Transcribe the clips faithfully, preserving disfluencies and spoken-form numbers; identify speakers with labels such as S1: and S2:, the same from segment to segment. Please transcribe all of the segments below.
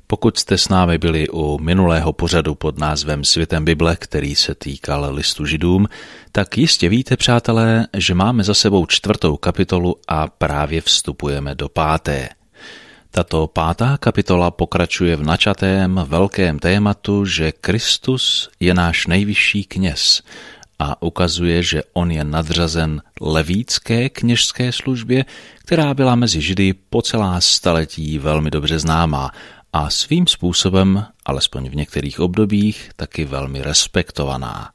S1: Pokud jste s námi byli u minulého pořadu pod názvem Světem Bible, který se týkal listu Židům, tak jistě víte, přátelé, že máme za sebou čtvrtou kapitolu a právě vstupujeme do páté. Tato pátá kapitola pokračuje v načatém velkém tématu, že Kristus je náš nejvyšší kněz a ukazuje, že on je nadřazen levícké kněžské službě, která byla mezi Židy po celá staletí velmi dobře známá a svým způsobem, alespoň v některých obdobích, taky velmi respektovaná.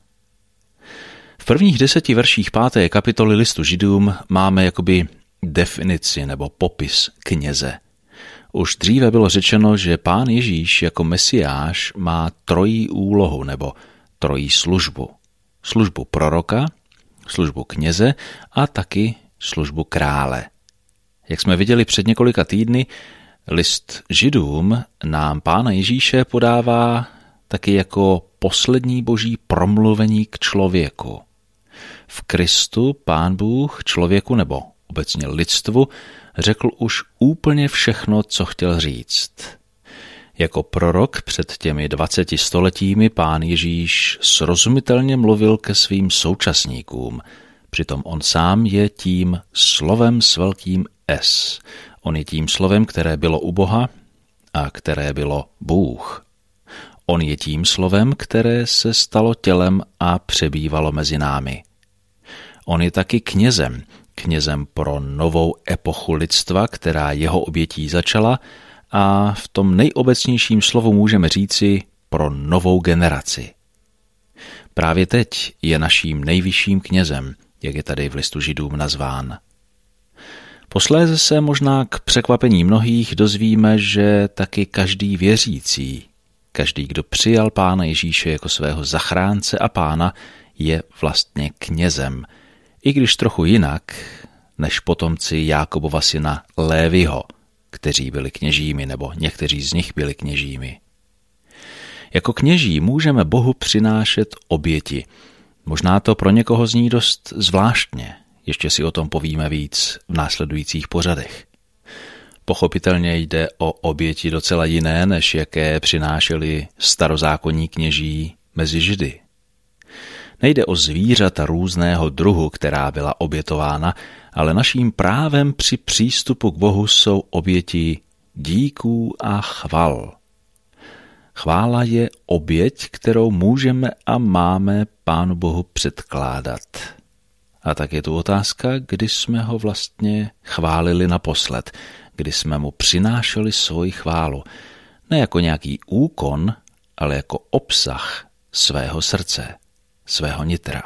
S1: V prvních deseti verších páté kapitoly listu Židům máme jakoby definici nebo popis kněze. Už dříve bylo řečeno, že Pán Ježíš jako Mesiáš má trojí úlohu nebo trojí službu. Službu proroka, službu kněze a taky službu krále. Jak jsme viděli před několika týdny, list Židům nám Pána Ježíše podává taky jako poslední boží promluvení k člověku. V Kristu Pán Bůh člověku nebo obecně lidstvu řekl už úplně všechno, co chtěl říct. Jako prorok před těmi dvaceti stoletími Pán Ježíš srozumitelně mluvil ke svým současníkům, přitom on sám je tím slovem s velkým S. On je tím slovem, které bylo u Boha a které bylo Bůh. On je tím slovem, které se stalo tělem a přebývalo mezi námi. On je taky knězem, knězem pro novou epochu lidstva, která jeho obětí začala, a v tom nejobecnějším slovu můžeme říci pro novou generaci. Právě teď je naším nejvyšším knězem, jak je tady v listu Židům nazván. Posléze se možná k překvapení mnohých dozvíme, že taky každý věřící, každý, kdo přijal Pána Ježíše jako svého zachránce a Pána, je vlastně knězem, i když trochu jinak než potomci Jákobova syna Léviho, kteří byli kněžími, nebo někteří z nich byli kněžími. Jako kněží můžeme Bohu přinášet oběti. Možná to pro někoho zní dost zvláštně, ještě si o tom povíme víc v následujících pořadech. Pochopitelně jde o oběti docela jiné, než jaké přinášeli starozákonní kněží mezi Židy. Nejde o zvířata různého druhu, která byla obětována, ale naším právem při přístupu k Bohu jsou oběti díků a chval. Chvála je oběť, kterou můžeme a máme Pánu Bohu předkládat. A tak je tu otázka, kdy jsme ho vlastně chválili naposled, kdy jsme mu přinášeli svoji chválu. Ne jako nějaký úkon, ale jako obsah svého srdce, svého nitra.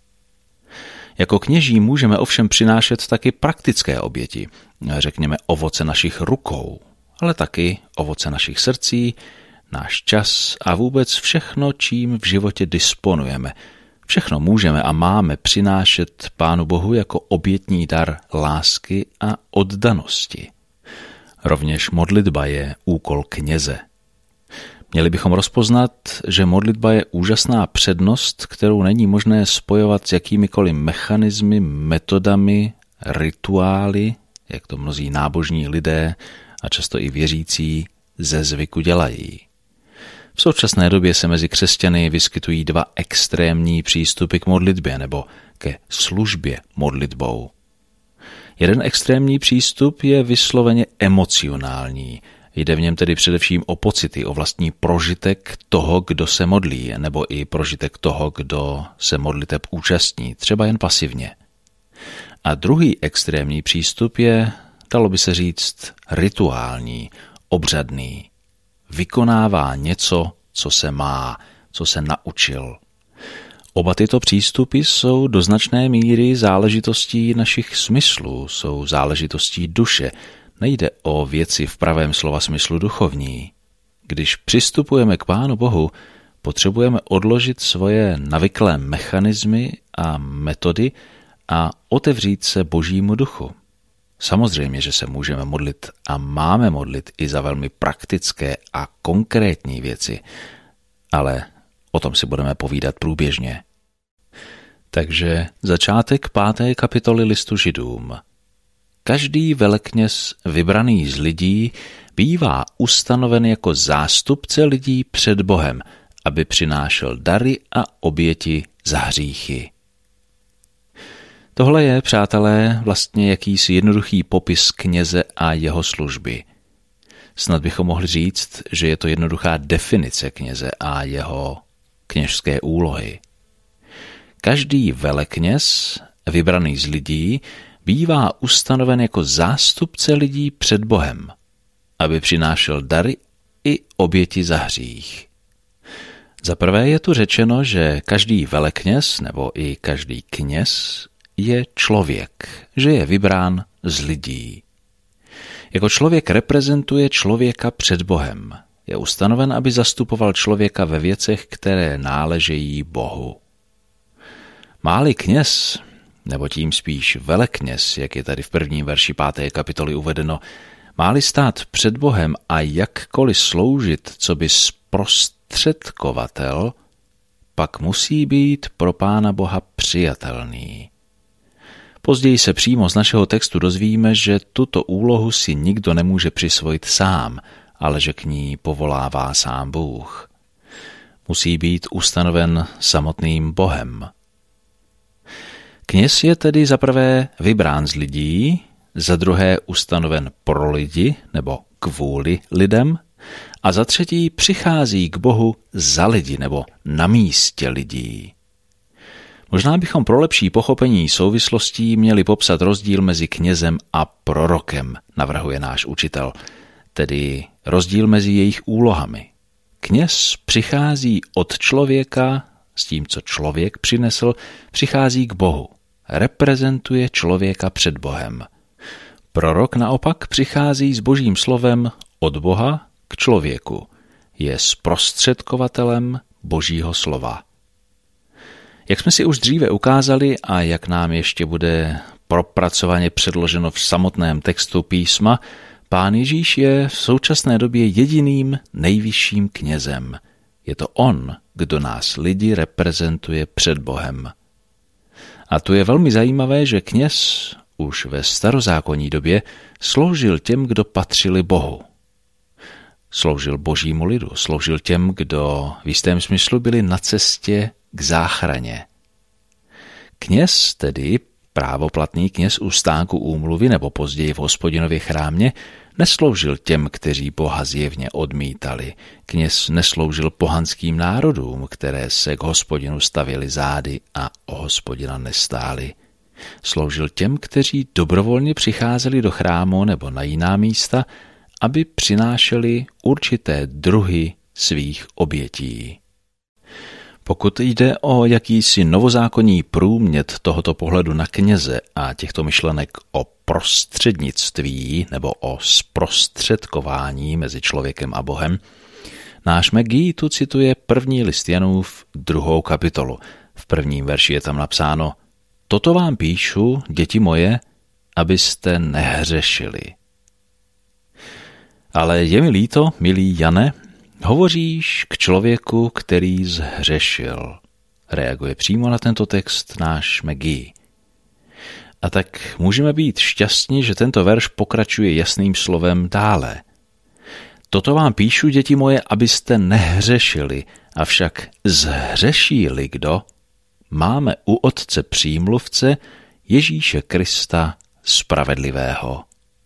S1: Jako kněží můžeme ovšem přinášet taky praktické oběti, řekněme ovoce našich rukou, ale taky ovoce našich srdcí, náš čas a vůbec všechno, čím v životě disponujeme. Všechno můžeme a máme přinášet Pánu Bohu jako obětní dar lásky a oddanosti. Rovněž modlitba je úkol kněze. Měli bychom rozpoznat, že modlitba je úžasná přednost, kterou není možné spojovat s jakýmikoliv mechanismy, metodami, rituály, jak to mnozí nábožní lidé a často i věřící ze zvyku dělají. V současné době se mezi křesťany vyskytují dva extrémní přístupy k modlitbě nebo ke službě modlitbou. Jeden extrémní přístup je vysloveně emocionální. Jde v něm tedy především o pocity, o vlastní prožitek toho, kdo se modlí, nebo i prožitek toho, kdo se modliteb účastní, třeba jen pasivně. A druhý extrémní přístup je, dalo by se říct, rituální, obřadný. Vykonává něco, co se má, co se naučil. Oba tyto přístupy jsou do značné míry záležitostí našich smyslů, jsou záležitostí duše. Nejde o věci v pravém slova smyslu duchovní. Když přistupujeme k Pánu Bohu, potřebujeme odložit svoje navyklé mechanismy a metody a otevřít se Božímu duchu. Samozřejmě, že se můžeme modlit a máme modlit i za velmi praktické a konkrétní věci, ale o tom si budeme povídat průběžně. Takže začátek páté kapitoly listu Židům. každý velekněz vybraný z lidí bývá ustanoven jako zástupce lidí před Bohem, aby přinášel dary a oběti za hříchy. Tohle je, přátelé, vlastně jakýsi jednoduchý popis kněze a jeho služby. Snad bychom mohli říct, že je to jednoduchá definice kněze a jeho kněžské úlohy. Každý velekněz, vybraný z lidí, bývá ustanoven jako zástupce lidí před Bohem, aby přinášel dary i oběti za hřích. Za prvé je tu řečeno, že každý velekněz nebo i každý kněz je člověk, že je vybrán z lidí. Jako člověk reprezentuje člověka před Bohem. Je ustanoven, aby zastupoval člověka ve věcech, které náležejí Bohu. Má-li kněz, nebo tím spíš velekněz, jak je tady v prvním verši páté kapitoly uvedeno, má-li stát před Bohem a jakkoliv sloužit coby zprostředkovatel, pak musí být pro Pána Boha přijatelný. Později se přímo z našeho textu dozvíme, že tuto úlohu si nikdo nemůže přisvojit sám, ale že k ní povolává sám Bůh. Musí být ustanoven samotným Bohem. Kněz je tedy za prvé vybrán z lidí, za druhé ustanoven pro lidi nebo kvůli lidem a za třetí přichází k Bohu za lidi nebo na místě lidí. Možná bychom pro lepší pochopení souvislostí měli popsat rozdíl mezi knězem a prorokem, navrhuje náš učitel, tedy rozdíl mezi jejich úlohami. Kněz přichází od člověka, s tím, co člověk přinesl, přichází k Bohu, reprezentuje člověka před Bohem. Prorok naopak přichází s Božím slovem od Boha k člověku, je zprostředkovatelem Božího slova. Jak jsme si už dříve ukázali a jak nám ještě bude propracovaně předloženo v samotném textu písma, Pán Ježíš je v současné době jediným nejvyšším knězem. Je to on, kdo nás lidi reprezentuje před Bohem. A tu je velmi zajímavé, že kněz už ve starozákonní době sloužil těm, kdo patřili Bohu. Sloužil Božímu lidu, sloužil těm, kdo v jistém smyslu byli na cestě k záchraně. Kněz, tedy právoplatný kněz u stánku úmluvy nebo později v Hospodinově chrámě, nesloužil těm, kteří Boha zjevně odmítali. Kněz nesloužil pohanským národům, které se k Hospodinu stavěli zády a o Hospodina nestáli. Sloužil těm, kteří dobrovolně přicházeli do chrámu nebo na jiná místa, aby přinášeli určité druhy svých obětí. Pokud jde o jakýsi novozákonní průmět tohoto pohledu na kněze a těchto myšlenek o prostřednictví nebo o zprostředkování mezi člověkem a Bohem, náš McGee tu cituje první list Janův druhou kapitolu. V prvním verši je tam napsáno: Toto vám píšu, děti moje, abyste nehřešili. Ale je mi líto, milý Jane, hovoříš k člověku, který zhřešil. Reaguje přímo na tento text náš McGee. A tak můžeme být šťastní, že tento verš pokračuje jasným slovem dále. Toto vám píšu, děti moje, abyste nehřešili, avšak zhřeší-li kdo, máme u Otce přímluvce Ježíše Krista spravedlivého.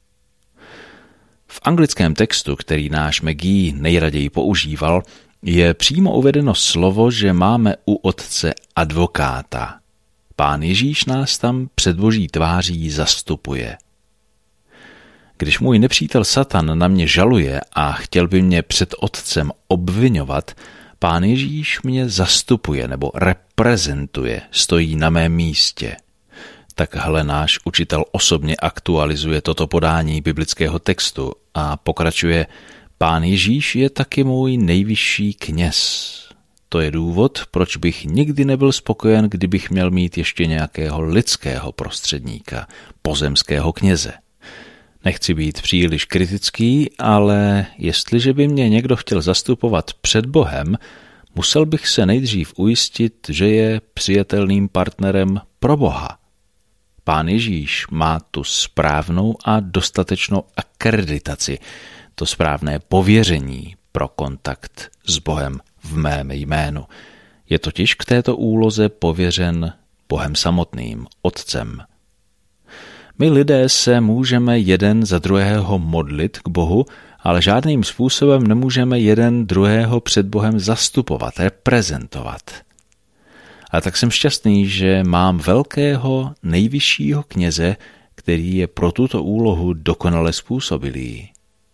S1: V anglickém textu, který náš McGee nejraději používal, je přímo uvedeno slovo, že máme u Otce advokáta. Pán Ježíš nás tam před Boží tváří zastupuje. Když můj nepřítel Satan na mě žaluje a chtěl by mě před Otcem obviňovat, Pán Ježíš mě zastupuje nebo reprezentuje, stojí na mém místě. Takhle náš učitel osobně aktualizuje toto podání biblického textu a pokračuje: Pán Ježíš je taky můj nejvyšší kněz. To je důvod, proč bych nikdy nebyl spokojen, kdybych měl mít ještě nějakého lidského prostředníka, pozemského kněze. Nechci být příliš kritický, ale jestliže by mě někdo chtěl zastupovat před Bohem, musel bych se nejdřív ujistit, že je přijatelným partnerem pro Boha. Pán Ježíš má tu správnou a dostatečnou akreditaci, to správné pověření pro kontakt s Bohem v mém jménu. Je totiž k této úloze pověřen Bohem samotným, Otcem. My lidé se můžeme jeden za druhého modlit k Bohu, ale žádným způsobem nemůžeme jeden druhého před Bohem zastupovat, reprezentovat. A tak jsem šťastný, že mám velkého nejvyššího kněze, který je pro tuto úlohu dokonale způsobilý.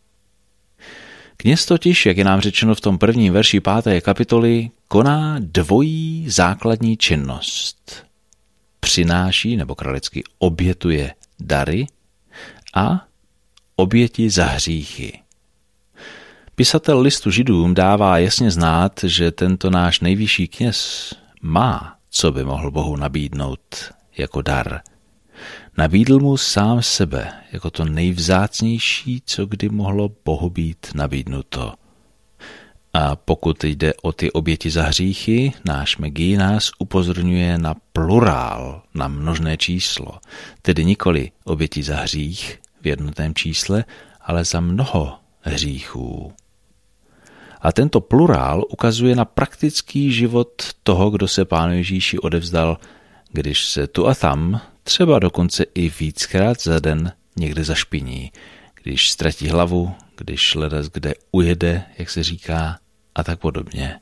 S1: Kněz totiž, jak je nám řečeno v tom prvním verši páté kapitoly, koná dvojí základní činnost. Přináší, nebo kralicky obětuje dary a oběti za hříchy. Pisatel listu Židům dává jasně znát, že tento náš nejvyšší kněz má, co by mohl Bohu nabídnout jako dar. Nabídl mu sám sebe jako to nejvzácnější, co kdy mohlo Bohu být nabídnuto. A pokud jde o ty oběti za hříchy, náš Megi nás upozorňuje na plurál, na množné číslo, tedy nikoli oběti za hřích v jednotném čísle, ale za mnoho hříchů. A tento plurál ukazuje na praktický život toho, kdo se Pánu Ježíši odevzdal, když se tu a tam, třeba dokonce i víckrát za den, někde zašpiní, když ztratí hlavu, když ledas kde ujede, jak se říká, a tak podobně.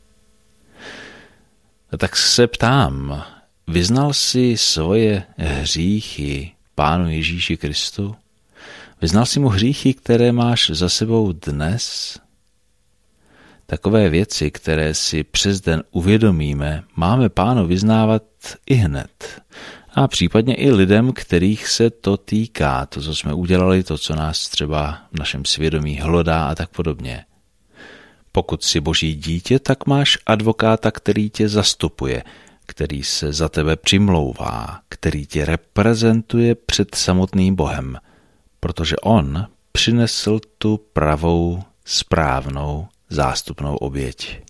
S1: A tak se ptám, vyznal jsi svoje hříchy Pánu Ježíši Kristu? Vyznal jsi mu hříchy, které máš za sebou dnes? Takové věci, které si přes den uvědomíme, máme Pánu vyznávat i hned. A případně i lidem, kterých se to týká, to, co jsme udělali, to, co nás třeba v našem svědomí hlodá a tak podobně. Pokud jsi Boží dítě, tak máš advokáta, který tě zastupuje, který se za tebe přimlouvá, který tě reprezentuje před samotným Bohem, protože on přinesl tu pravou, správnou, zástupnou oběť.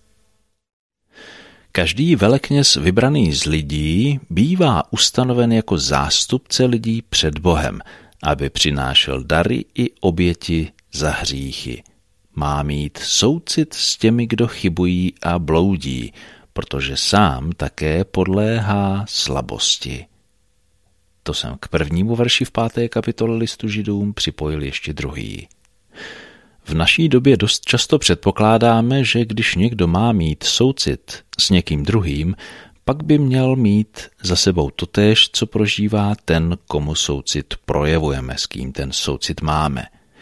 S1: Každý velekněz vybraný z lidí bývá ustanoven jako zástupce lidí před Bohem, aby přinášel dary i oběti za hříchy. Má mít soucit s těmi, kdo chybují a bloudí, protože sám také podléhá slabosti. To jsem k prvnímu verši v páté kapitole listu Židům připojil ještě druhý. V naší době dost často předpokládáme, že když někdo má mít soucit s někým druhým, pak by měl mít za sebou totéž, co prožívá ten, komu soucit projevujeme, s kým ten soucit máme.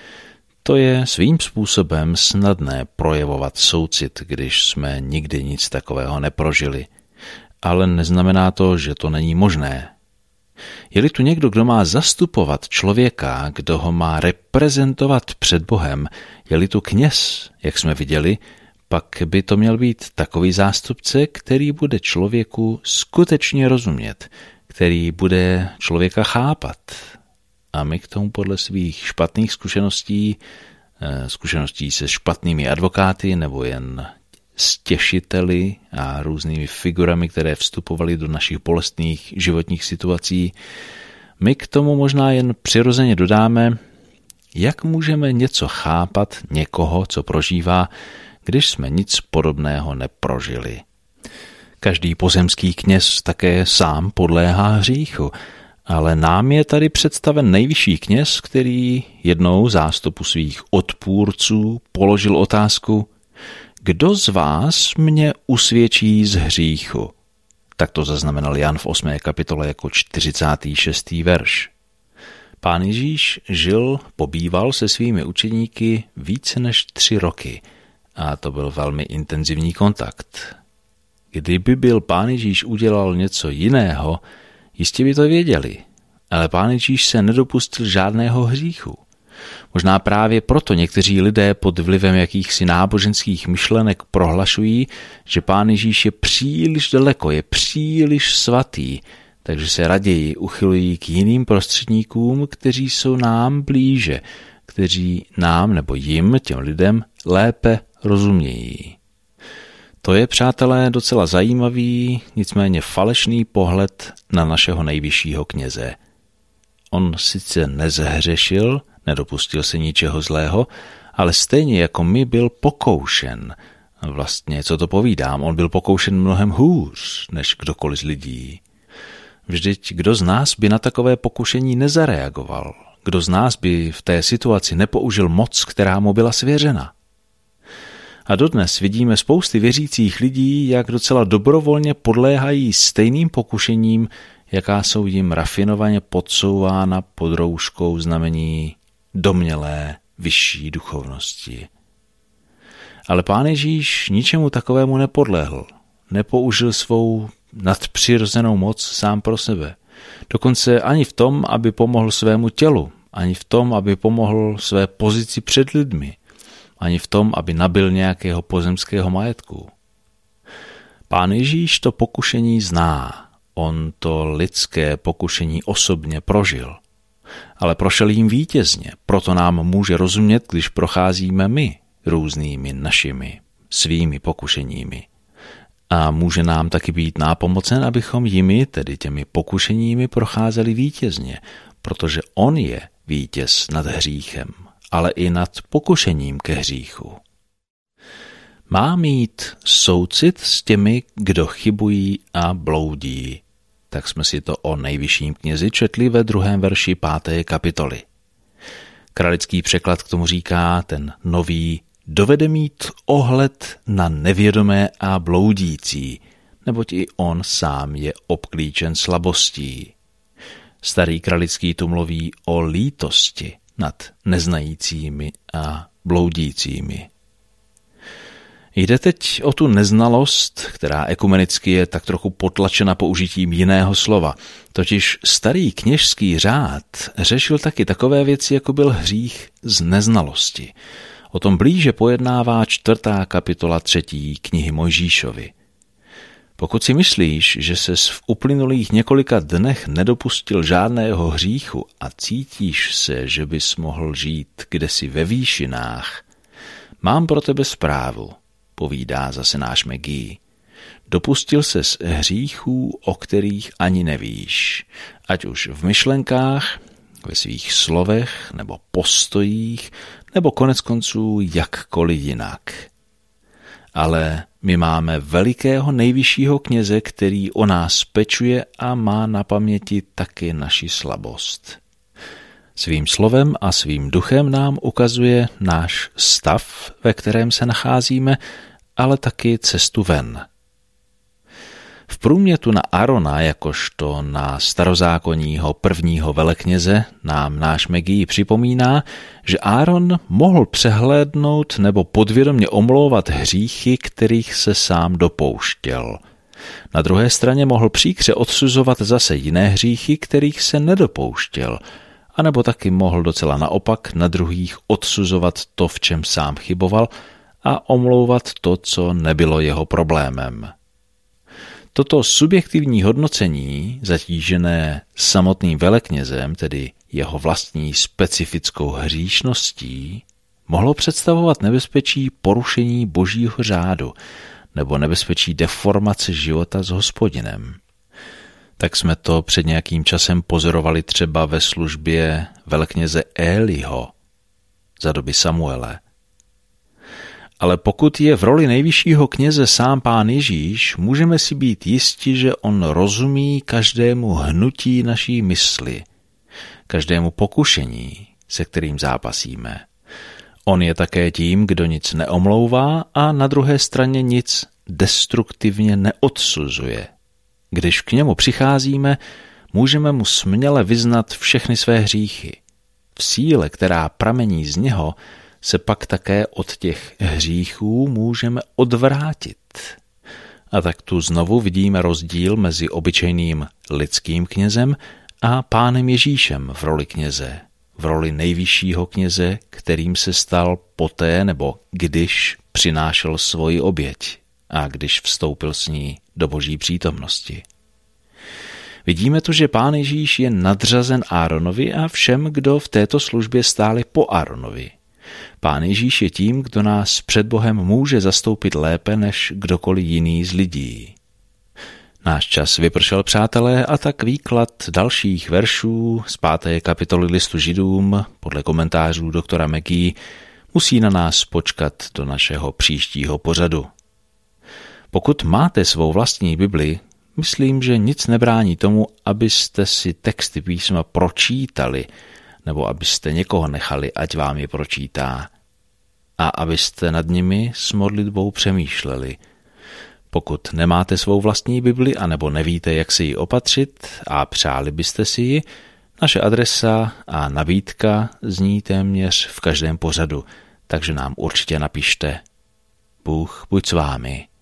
S1: To je svým způsobem snadné projevovat soucit, když jsme nikdy nic takového neprožili. Ale neznamená to, že to není možné. Je-li tu někdo, kdo má zastupovat člověka, kdo ho má reprezentovat před Bohem, je-li tu kněz, jak jsme viděli, pak by to měl být takový zástupce, který bude člověku skutečně rozumět, který bude člověka chápat. A my k tomu podle svých špatných zkušeností, zkušeností se špatnými advokáty nebo jen stěšiteli a různými figurami, které vstupovaly do našich bolestných životních situací, my k tomu možná jen přirozeně dodáme, jak můžeme něco chápat někoho, co prožívá, když jsme nic podobného neprožili. Každý pozemský kněz také sám podléhá hříchu, ale nám je tady představen nejvyšší kněz, který jednou zástupu svých odpůrců položil otázku: kdo z vás mě usvědčí z hříchu? Tak to zaznamenal Jan v osmé kapitole jako čtyřicátý šestý verš. Pán Ježíš žil, pobýval se svými učeníky více než tři roky a to byl velmi intenzivní kontakt. Kdyby byl Pán Ježíš udělal něco jiného, jistě by to věděli, ale Pán Ježíš se nedopustil žádného hříchu. Možná právě proto někteří lidé pod vlivem jakýchsi náboženských myšlenek prohlašují, že Pán Ježíš je příliš daleko, je příliš svatý, takže se raději uchylují k jiným prostředníkům, kteří jsou nám blíže, kteří nám nebo jim, těm lidem, lépe rozumějí. To je, přátelé, docela zajímavý, nicméně falešný pohled na našeho nejvyššího kněze. On sice nezhřešil, nedopustil se ničeho zlého, ale stejně jako my byl pokoušen. Vlastně, co to povídám, on byl pokoušen mnohem hůř, než kdokoliv z lidí. Vždyť kdo z nás by na takové pokušení nezareagoval? Kdo z nás by v té situaci nepoužil moc, která mu byla svěřena? A dodnes vidíme spousty věřících lidí, jak docela dobrovolně podléhají stejným pokušením, jaká jsou jim rafinovaně podsouvána pod rouškou znamení domnělé vyšší duchovnosti. Ale Pán Ježíš ničemu takovému nepodlehl. Nepoužil svou nadpřirozenou moc sám pro sebe. Dokonce ani v tom, aby pomohl svému tělu, ani v tom, aby pomohl své pozici před lidmi, ani v tom, aby nabyl nějakého pozemského majetku. Pán Ježíš to pokušení zná. On to lidské pokušení osobně prožil. Ale prošel jim vítězně, proto nám může rozumět, když procházíme my různými našimi, svými pokušeními. A může nám taky být nápomocen, abychom jimi, tedy těmi pokušeními, procházeli vítězně, protože on je vítěz nad hříchem, ale i nad pokušením ke hříchu. Má mít soucit s těmi, kdo chybují a bloudí. Tak jsme si to o nejvyšším knězi četli ve druhém verši páté kapitoly. Kralický překlad k tomu říká ten nový: dovede mít ohled na nevědomé a bloudící, neboť i on sám je obklíčen slabostí. Starý Kralický tu mluví o lítosti nad neznajícími a bloudícími. Jde teď o tu neznalost, která ekumenicky je tak trochu potlačena použitím jiného slova. Totiž starý kněžský řád řešil taky takové věci, jako byl hřích z neznalosti. O tom blíže pojednává čtvrtá kapitola třetí knihy Mojžíšovy. Pokud si myslíš, že ses v uplynulých několika dnech nedopustil žádného hříchu a cítíš se, že bys mohl žít kdesi ve výšinách, mám pro tebe zprávu, povídá zase náš Maggie. Dopustil ses hříchů, o kterých ani nevíš, ať už v myšlenkách, ve svých slovech nebo postojích, nebo konec konců jakkoliv jinak. Ale my máme velikého nejvyššího kněze, který o nás pečuje a má na paměti taky naši slabost. Svým slovem a svým duchem nám ukazuje náš stav, ve kterém se nacházíme, ale taky cestu ven. V průmětu na Arona, jakožto na starozákonního prvního velekněze, nám náš Maggie připomíná, že Áron mohl přehlédnout nebo podvědomě omlouvat hříchy, kterých se sám dopouštěl. Na druhé straně mohl příkře odsuzovat zase jiné hříchy, kterých se nedopouštěl, anebo taky mohl docela naopak na druhých odsuzovat to, v čem sám chyboval, a omlouvat to, co nebylo jeho problémem. Toto subjektivní hodnocení, zatížené samotným veleknězem, tedy jeho vlastní specifickou hříšností, mohlo představovat nebezpečí porušení božího řádu nebo nebezpečí deformace života s Hospodinem. Tak jsme to před nějakým časem pozorovali třeba ve službě velekněze Éliho za doby Samuele. Ale pokud je v roli nejvyššího kněze sám Pán Ježíš, můžeme si být jisti, že on rozumí každému hnutí naší mysli, každému pokušení, se kterým zápasíme. On je také tím, kdo nic neomlouvá a na druhé straně nic destruktivně neodsuzuje. Když k němu přicházíme, můžeme mu směle vyznat všechny své hříchy. V síle, která pramení z něho, se pak také od těch hříchů můžeme odvrátit. A tak tu znovu vidíme rozdíl mezi obyčejným lidským knězem a Pánem Ježíšem v roli kněze, v roli nejvyššího kněze, kterým se stal poté nebo když přinášel svoji oběť a když vstoupil s ní do boží přítomnosti. Vidíme tu, že Pán Ježíš je nadřazen Áronovi a všem, kdo v této službě stáli po Áronovi. Pán Ježíš je tím, kdo nás před Bohem může zastoupit lépe než kdokoliv jiný z lidí. Náš čas vypršel, přátelé, a tak výklad dalších veršů z páté kapitoly listu Židům podle komentářů doktora McGee musí na nás počkat do našeho příštího pořadu. Pokud máte svou vlastní Bibli, myslím, že nic nebrání tomu, abyste si texty písma pročítali, nebo abyste někoho nechali, ať vám je pročítá, a abyste nad nimi s modlitbou přemýšleli. Pokud nemáte svou vlastní Bibli anebo nevíte, jak si ji opatřit a přáli byste si ji, naše adresa a nabídka zní téměř v každém pořadu, takže nám určitě napište. Bůh buď s vámi.